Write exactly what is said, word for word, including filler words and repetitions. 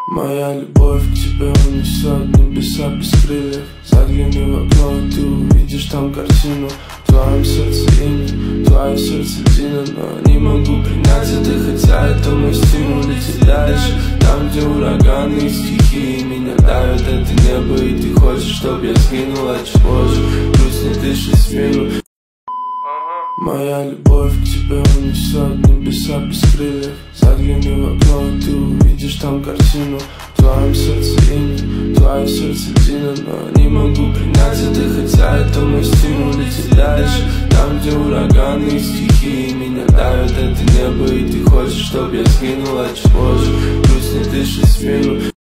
Моя любовь к тебе унесет небеса без крыльев. Загляни в окно, и ты увидишь там картину. В твоем сердце имя, твое сердце Дина. Но не могу принять это, хотя это мой стимул. Лететь дальше, там где ураганы и стихии меня давят. Это небо, и ты хочешь, чтоб я сгинул. А чуть позже грустно дышит спину. Моя любовь к тебе унесет небеса без крыльев. Загляни в окно, и ты увидишь там картину. В твоем сердце имя, твое сердце Дина. Но не могу принять это, хотя это мой стимул. Лететь дальше, там где ураганы и стихии меня давят. Это небо, и ты хочешь, чтоб я сгинул. А чуть позже грустно дышит спину.